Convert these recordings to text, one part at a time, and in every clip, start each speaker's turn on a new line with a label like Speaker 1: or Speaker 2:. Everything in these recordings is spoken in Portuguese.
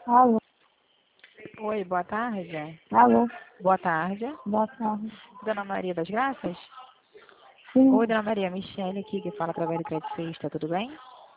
Speaker 1: Alô,
Speaker 2: Oi, boa tarde.
Speaker 1: alô,
Speaker 2: Boa tarde.
Speaker 1: boa tarde.
Speaker 2: Dona Maria das Graças? Oi,
Speaker 1: Sim,
Speaker 2: Dona Maria, Michele aqui que fala através do Crédito Sexta, tudo bem?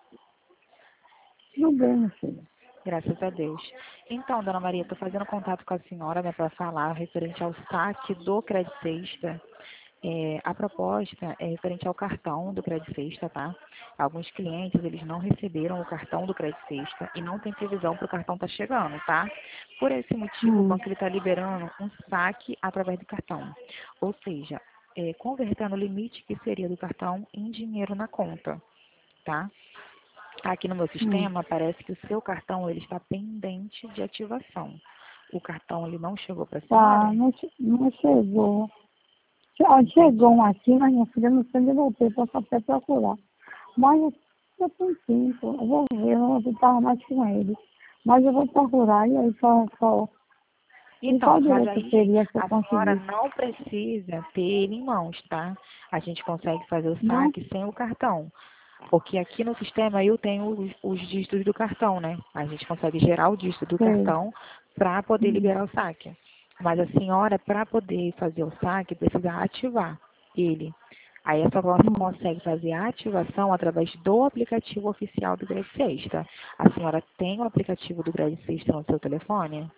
Speaker 1: tudo bem, meu filho.
Speaker 2: Graças a Deus. Então, Dona Maria, estou fazendo contato com a senhora, né, para falar referente ao saque do Crédito Sexta. A proposta é referente ao cartão do Crédito Sexta, tá? Alguns clientes, eles não receberam o cartão do Crédito Sexta e não tem previsão para o cartão estar chegando, tá? Por esse motivo, o
Speaker 1: Hum.
Speaker 2: banco está liberando um saque através do cartão. Ou seja, convertendo o limite que seria do cartão em dinheiro na conta, tá? Aqui no meu
Speaker 1: Hum.
Speaker 2: sistema parece que o seu cartão ele está pendente de ativação. O cartão ele não chegou para a senhora?
Speaker 1: Tá, não chegou. Chegou
Speaker 2: Entendi.
Speaker 1: um aqui, mas minha filha não sei onde eu voltei, posso até procurar. Mas eu tenho tempo, eu vou ver, eu vou tentar mais com ele. Mas eu vou procurar e aí só. E qual
Speaker 2: Então, mas
Speaker 1: direito
Speaker 2: aí
Speaker 1: seria se eu
Speaker 2: a senhora
Speaker 1: conseguir?
Speaker 2: não precisa ter ele em mãos, tá? A gente consegue fazer o
Speaker 1: Não?
Speaker 2: saque sem o cartão. Porque aqui no sistema eu tenho os dígitos do cartão, né? A gente consegue gerar o dígito do
Speaker 1: Sei.
Speaker 2: cartão para poder
Speaker 1: Hum.
Speaker 2: liberar o saque. Mas a senhora, para poder fazer o saque, precisa ativar ele. Aí essa nossa
Speaker 1: Hum.
Speaker 2: consegue fazer a ativação através do aplicativo oficial do Grade Sexta. A senhora tem o aplicativo do Grade Sexta no seu telefone?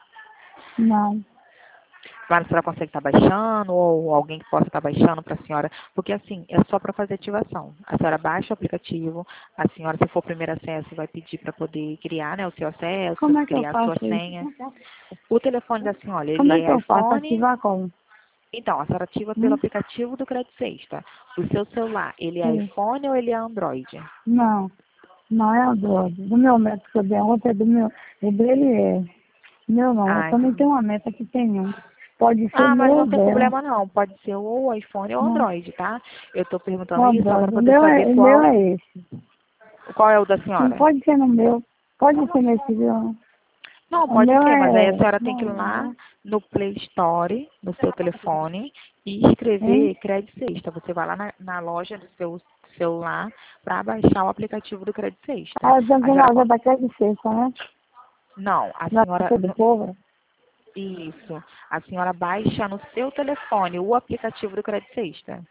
Speaker 1: Não.
Speaker 2: Lá a senhora consegue estar baixando, ou alguém que possa estar baixando para a senhora, porque assim, é só para fazer ativação. A senhora baixa o aplicativo, a senhora, se for o primeiro acesso, vai pedir para poder criar, né, o seu acesso,
Speaker 1: Como é que eu
Speaker 2: criar a sua
Speaker 1: faço isso?
Speaker 2: senha. O telefone da senhora,
Speaker 1: Como
Speaker 2: ele
Speaker 1: é que
Speaker 2: é
Speaker 1: eu faço?
Speaker 2: iPhone,
Speaker 1: Ativar como?
Speaker 2: então, a senhora ativa pelo
Speaker 1: Hum?
Speaker 2: aplicativo do Crédito Sexta. O seu celular, ele é
Speaker 1: Sim.
Speaker 2: iPhone ou ele é Android?
Speaker 1: Não. Não é Android. Do meu médico que eu dei ontem, é do meu. O dele é. Meu não, eu
Speaker 2: Ah,
Speaker 1: também
Speaker 2: então.
Speaker 1: tenho uma meta que tem um. Pode ser
Speaker 2: Ah, mas
Speaker 1: meu ou
Speaker 2: não tem
Speaker 1: dela.
Speaker 2: problema não. Pode ser ou iPhone ou
Speaker 1: Não,
Speaker 2: Android, tá? Eu estou
Speaker 1: o
Speaker 2: perguntando isso só para
Speaker 1: Android.
Speaker 2: poder saber
Speaker 1: O meu
Speaker 2: qual,
Speaker 1: é esse.
Speaker 2: qual é o da
Speaker 1: Não
Speaker 2: senhora.
Speaker 1: pode ser no meu. Pode ser nesse viu?
Speaker 2: Não,
Speaker 1: O
Speaker 2: pode
Speaker 1: meu
Speaker 2: ser, mas aí a
Speaker 1: é.
Speaker 2: senhora tem que ir lá
Speaker 1: Não,
Speaker 2: no Play Store, no seu telefone, e
Speaker 1: hein?
Speaker 2: escrever Crédito Sexta. Você vai lá na loja do seu celular para baixar o aplicativo do Crédito Sexta.
Speaker 1: Ah, eu tenho
Speaker 2: A
Speaker 1: que
Speaker 2: senhora,
Speaker 1: fazer daquele sexta, né?
Speaker 2: não, a
Speaker 1: Da
Speaker 2: senhora,
Speaker 1: do povo.
Speaker 2: isso, a senhora baixa no seu telefone o aplicativo do Crédito Sexta.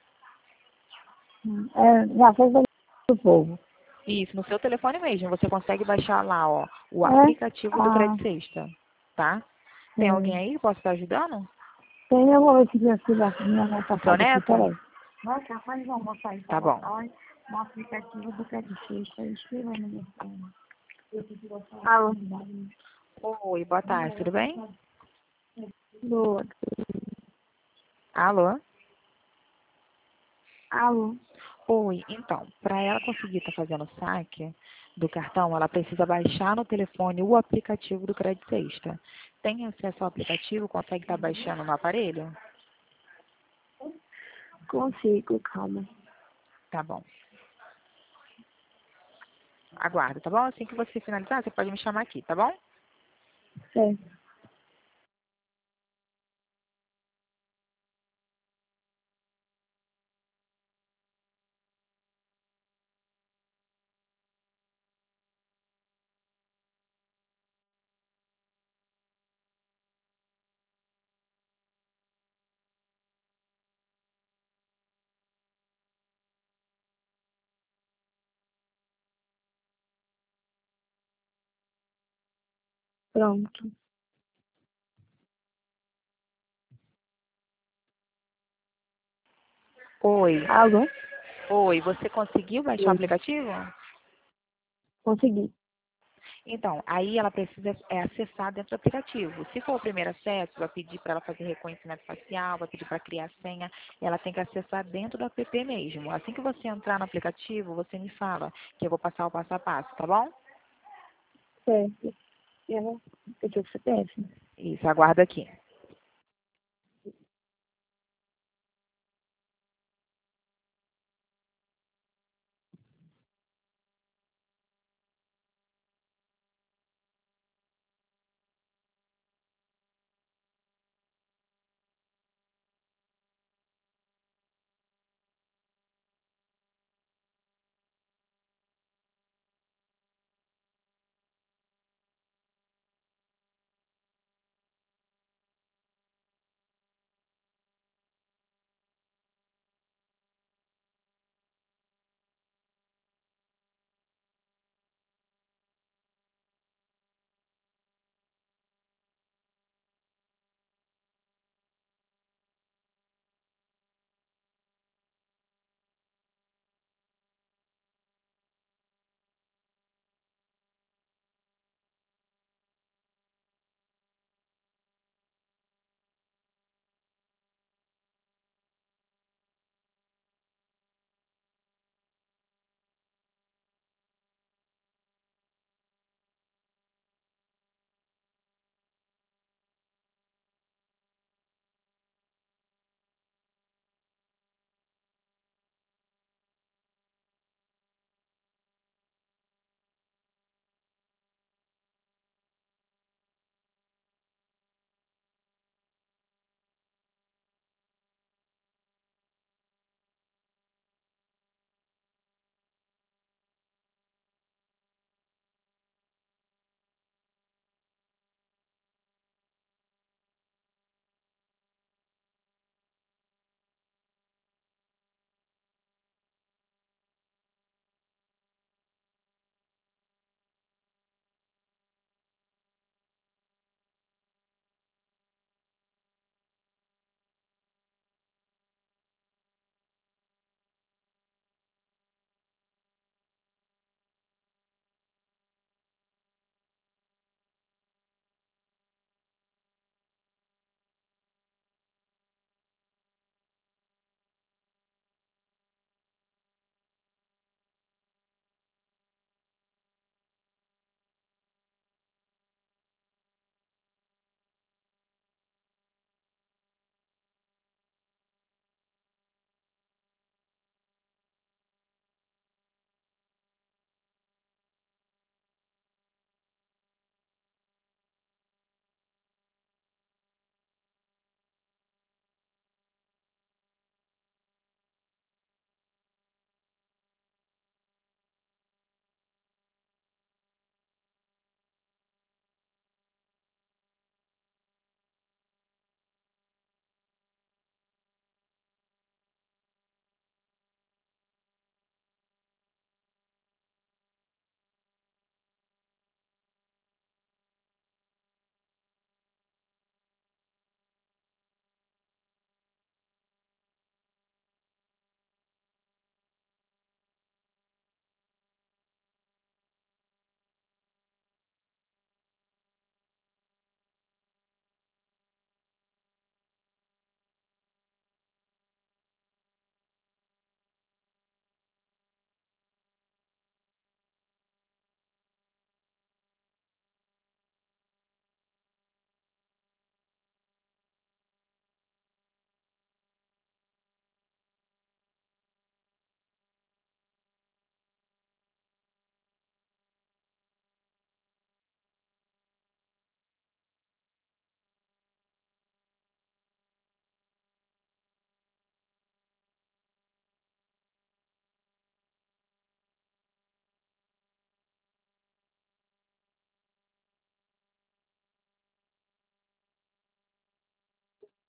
Speaker 1: É, já fez do povo.
Speaker 2: Isso, no seu telefone mesmo, você consegue baixar lá, ó, o
Speaker 1: É?
Speaker 2: aplicativo do
Speaker 1: Ah,
Speaker 2: Crédito Sexta, tá? Tem alguém
Speaker 1: é.
Speaker 2: aí que possa estar ajudando?
Speaker 1: Tem, eu vou ver se minha filha, minha neta
Speaker 2: O seu
Speaker 1: sabe aqui,
Speaker 2: neto?
Speaker 1: peraí. Nossa, faz um almoço aí para
Speaker 2: Tá bom.
Speaker 1: botar no aplicativo do Crédito Sexta. Escreva no meu fone. Alô?
Speaker 2: Oi, boa tarde, tudo bem?
Speaker 1: Boa.
Speaker 2: Alô?
Speaker 1: Alô?
Speaker 2: Oi, então, para ela conseguir estar fazendo o saque do cartão, ela precisa baixar no telefone o aplicativo do Crédito Sexta. Tem acesso ao aplicativo? Consegue estar baixando no aparelho?
Speaker 1: Consigo, calma.
Speaker 2: Tá bom. Aguardo, tá bom? Assim que você finalizar, você pode me chamar aqui, tá bom?
Speaker 1: Certo. Pronto.
Speaker 2: Oi.
Speaker 1: Alô?
Speaker 2: Oi, você conseguiu baixar o
Speaker 1: Oi.
Speaker 2: aplicativo?
Speaker 1: Consegui.
Speaker 2: Então, aí ela precisa acessar dentro do aplicativo. Se for o primeiro acesso, vai pedir para ela fazer reconhecimento facial, vai pedir para criar senha, ela tem que acessar dentro do app mesmo. Assim que você entrar no aplicativo, você me fala que eu vou passar o passo a passo, tá bom?
Speaker 1: Certo. Eu tenho CPF.
Speaker 2: Isso, aguarda aqui.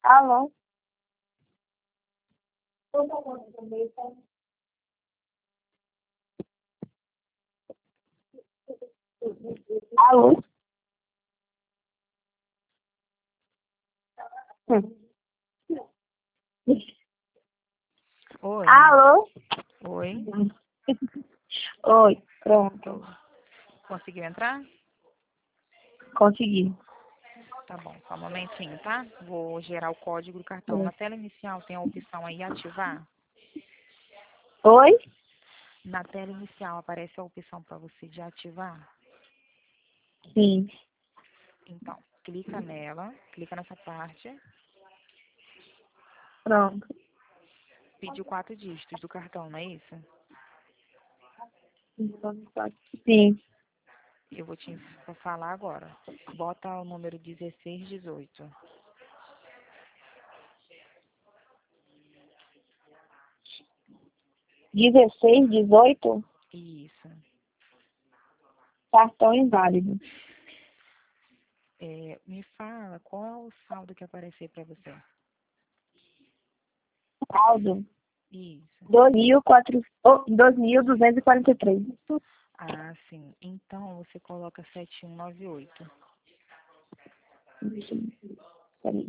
Speaker 1: Alô? Alô?
Speaker 2: Oi.
Speaker 1: Alô?
Speaker 2: Oi.
Speaker 1: Oi, pronto.
Speaker 2: Conseguiu entrar?
Speaker 1: Consegui.
Speaker 2: Tá bom, só um momentinho, tá? Vou gerar o código do cartão. Na tela inicial tem a opção aí ativar.
Speaker 1: Oi?
Speaker 2: Na tela inicial aparece a opção para você de ativar.
Speaker 1: Sim.
Speaker 2: Então, clica nela, clica nessa parte,
Speaker 1: Pronto.
Speaker 2: pediu 4 dígitos do cartão, não é isso?
Speaker 1: Sim.
Speaker 2: Eu vou te falar agora. Bota o número 1618.
Speaker 1: 16, 18,
Speaker 2: Isso.
Speaker 1: cartão inválido.
Speaker 2: Me fala qual é o saldo que apareceu para você.
Speaker 1: Saldo,
Speaker 2: Isso.
Speaker 1: 2.243.
Speaker 2: Ah, sim. Então você coloca 7198.
Speaker 1: Peraí.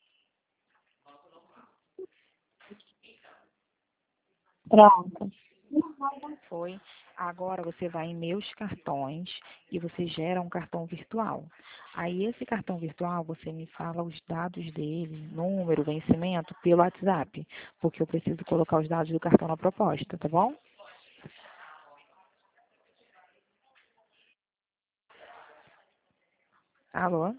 Speaker 1: Pronto.
Speaker 2: Foi. Agora você vai em meus cartões e você gera um cartão virtual. Aí esse cartão virtual você me fala os dados dele, número, vencimento, pelo WhatsApp, porque eu preciso colocar os dados do cartão na proposta, tá bom? Alô?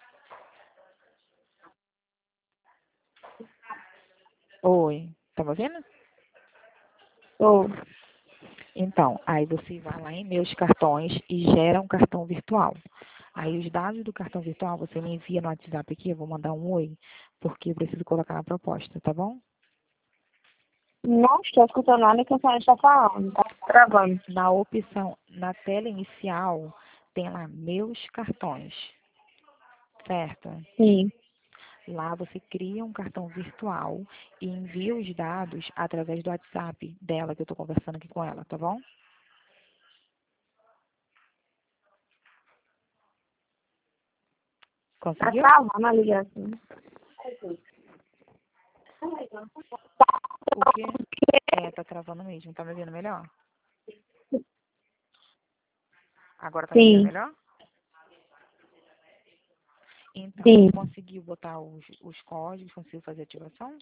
Speaker 2: Oi, tá me ouvindo?
Speaker 1: Tô.
Speaker 2: Então, aí você vai lá em meus cartões e gera um cartão virtual. Aí os dados do cartão virtual você me envia no WhatsApp aqui, eu vou mandar um oi, porque eu preciso colocar na proposta, tá bom?
Speaker 1: Não estou escutando nada que a senhora está falando. Tá travando.
Speaker 2: Na opção, na tela inicial, tem lá meus cartões, certo?
Speaker 1: Sim.
Speaker 2: Lá você cria um cartão virtual e envia os dados através do WhatsApp dela, que eu estou conversando aqui com ela, tá bom?
Speaker 1: Tá
Speaker 2: Conseguiu?
Speaker 1: travando a ligação.
Speaker 2: O quê? Tá travando mesmo. Tá me ouvindo melhor? Agora tá me ouvindo
Speaker 1: Sim.
Speaker 2: melhor? Então,
Speaker 1: Sim.
Speaker 2: você conseguiu botar os códigos, conseguiu fazer a ativação?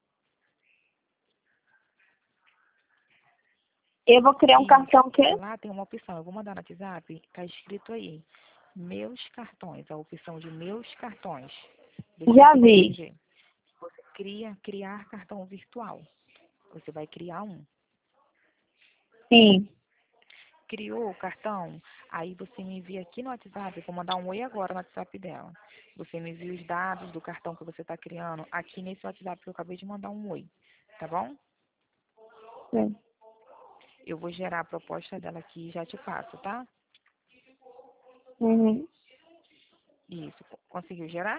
Speaker 1: Eu vou criar um
Speaker 2: Isso.
Speaker 1: cartão que
Speaker 2: Lá tem uma opção, eu vou mandar no WhatsApp, tá escrito aí, meus cartões, a opção de meus cartões. Vê se
Speaker 1: já
Speaker 2: você consegue
Speaker 1: vi.
Speaker 2: ver. Você criar cartão virtual. Você vai criar um.
Speaker 1: Sim.
Speaker 2: Criou o cartão, aí você me envia aqui no WhatsApp, eu vou mandar um oi agora no WhatsApp dela. Você me envia os dados do cartão que você está criando aqui nesse WhatsApp que eu acabei de mandar um oi, tá bom?
Speaker 1: Sim.
Speaker 2: Eu vou gerar a proposta dela aqui e já te passo, tá?
Speaker 1: Uhum.
Speaker 2: Isso. Conseguiu gerar?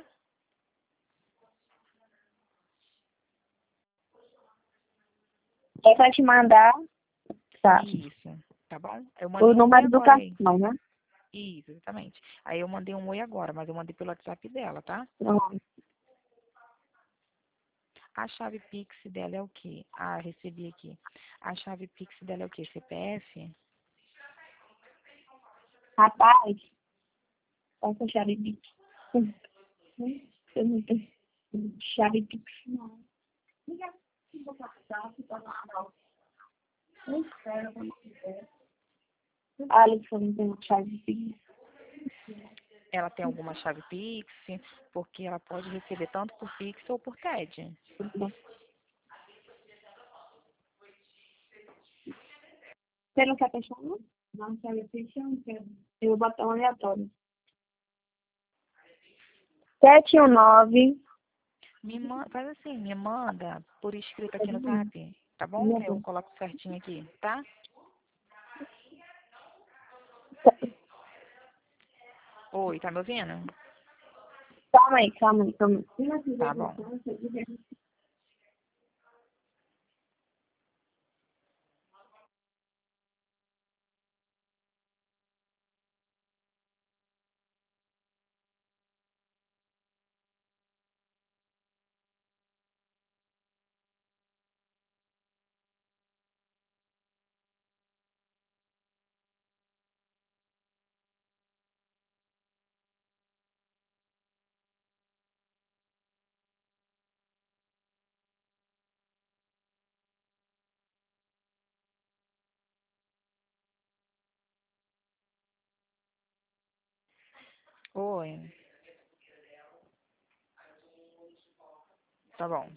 Speaker 1: É pra te mandar, tá,
Speaker 2: Isso. Tá bom? Eu
Speaker 1: o
Speaker 2: mandei um oi
Speaker 1: número do
Speaker 2: agora aí.
Speaker 1: cartão, né?
Speaker 2: Isso, exatamente. Aí eu mandei um oi agora, mas eu mandei pelo WhatsApp dela, tá?
Speaker 1: Pronto.
Speaker 2: A chave Pix dela é o quê? Ah, recebi aqui. A chave Pix dela é o quê? CPF?
Speaker 1: Rapaz, essa chave Pix. Eu não tenho chave Pix, não. Alex, eu não tenho chave Pix.
Speaker 2: Ela tem alguma chave Pix? Porque ela pode receber tanto por Pix ou por TED.
Speaker 1: Você não quer fechar, não? Não, chave Pix eu não quero. Eu vou botar um aleatório. 719.
Speaker 2: Faz assim, me manda por escrito aqui no
Speaker 1: Meu
Speaker 2: Zap, tá bom? Que eu
Speaker 1: Deus.
Speaker 2: coloco certinho aqui, tá? Oi, tá me ouvindo?
Speaker 3: Calma aí, calma aí, calma aí.
Speaker 2: Tá bom. Oi. Tá bom.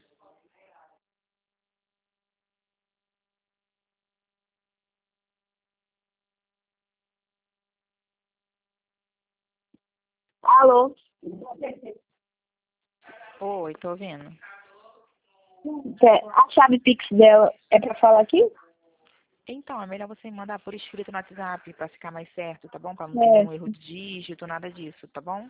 Speaker 3: Alô?
Speaker 2: Oi, tô ouvindo.
Speaker 3: A chave Pix dela é pra falar aqui?
Speaker 2: Então, é melhor você mandar por escrito no WhatsApp pra ficar mais certo, tá bom? Pra não ter
Speaker 3: É.
Speaker 2: nenhum erro de dígito, nada disso, tá bom?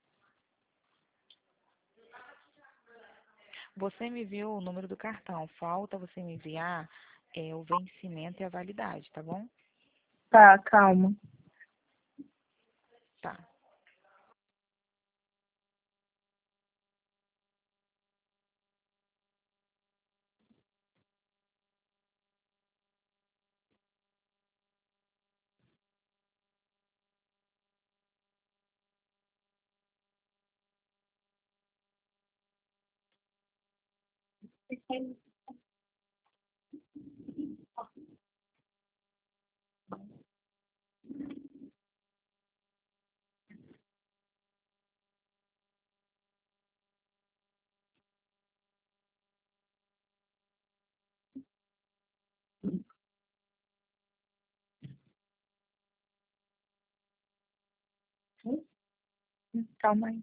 Speaker 2: Você me viu o número do cartão. Falta você me enviar o vencimento e a validade, tá bom?
Speaker 3: Tá, calma.
Speaker 2: Tá.
Speaker 3: Calma aí.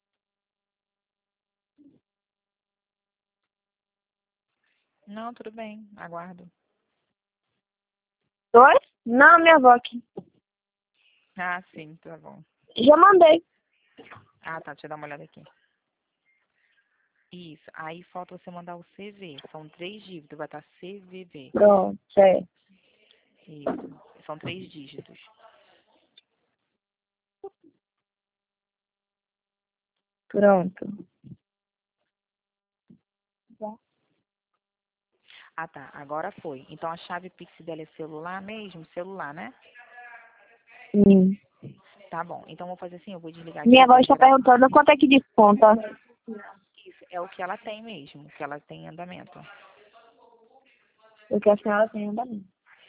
Speaker 2: Não, tudo bem. Aguardo.
Speaker 3: Oi? Não, minha avó aqui.
Speaker 2: Ah, sim, tá bom.
Speaker 3: Já mandei.
Speaker 2: Ah, tá. Deixa eu dar uma olhada aqui. Isso. Aí falta você mandar o CV. São 3 dígitos. Vai estar CVV.
Speaker 3: Pronto, certo.
Speaker 2: Isso. São 3 dígitos.
Speaker 3: Pronto.
Speaker 2: Ah, tá. Agora foi. Então a chave Pix dela é celular mesmo? Celular, né?
Speaker 3: Sim.
Speaker 2: Tá bom. Então eu vou fazer assim, eu vou desligar aqui,
Speaker 3: Minha
Speaker 2: eu
Speaker 3: avó
Speaker 2: vou
Speaker 3: está
Speaker 2: gerar.
Speaker 3: perguntando quanto é que desconta.
Speaker 2: Isso é o que ela tem mesmo, que ela tem em andamento.
Speaker 3: O que a senhora tem andamento.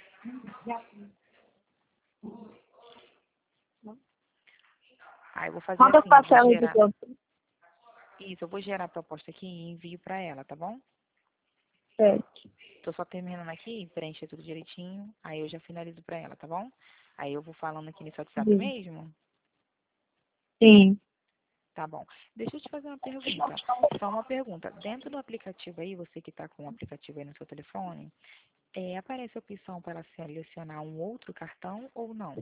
Speaker 2: Aí eu vou fazer
Speaker 3: Quantas
Speaker 2: assim, eu vou
Speaker 3: parcelas de
Speaker 2: gerar.
Speaker 3: quanto?
Speaker 2: Isso, eu vou gerar a proposta aqui e envio pra ela, tá bom?
Speaker 3: Certo.
Speaker 2: Tô só terminando aqui, preencher tudo direitinho, aí eu já finalizo pra ela, tá bom? Aí eu vou falando aqui nesse WhatsApp mesmo.
Speaker 3: Sim.
Speaker 2: Tá bom. Deixa eu te fazer uma pergunta. Só uma pergunta. Dentro do aplicativo aí, você que está com o aplicativo aí no seu telefone, aparece a opção para selecionar um outro cartão ou não?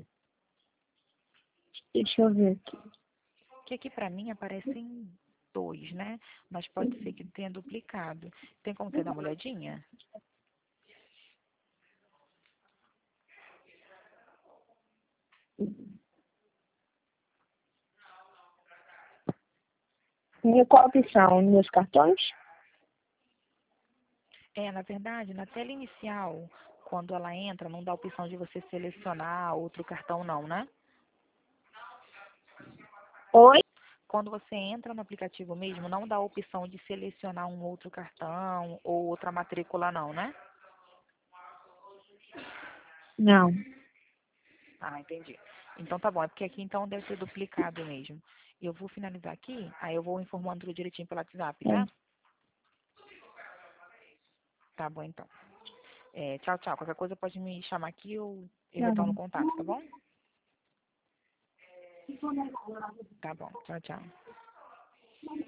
Speaker 3: Deixa eu ver aqui.
Speaker 2: Que aqui para mim aparecem 2, né? Mas pode ser que tenha duplicado. Tem como você dar uma olhadinha?
Speaker 3: E qual a opção? Meus cartões?
Speaker 2: Na verdade, na tela inicial, quando ela entra, não dá a opção de você selecionar outro cartão não, né?
Speaker 3: Oi?
Speaker 2: Quando você entra no aplicativo mesmo, não dá a opção de selecionar um outro cartão ou outra matrícula não, né?
Speaker 3: Não.
Speaker 2: Ah, entendi. Então tá bom, é porque aqui então deve ser duplicado mesmo. Eu vou finalizar aqui, aí eu vou informando tudo direitinho pelo WhatsApp,
Speaker 3: É.
Speaker 2: tá? Tá bom então. Tchau, tchau. Qualquer coisa pode me chamar aqui ou eu retorno o
Speaker 3: Não.
Speaker 2: contato, tá bom? Tá bom. Tchau, tchau.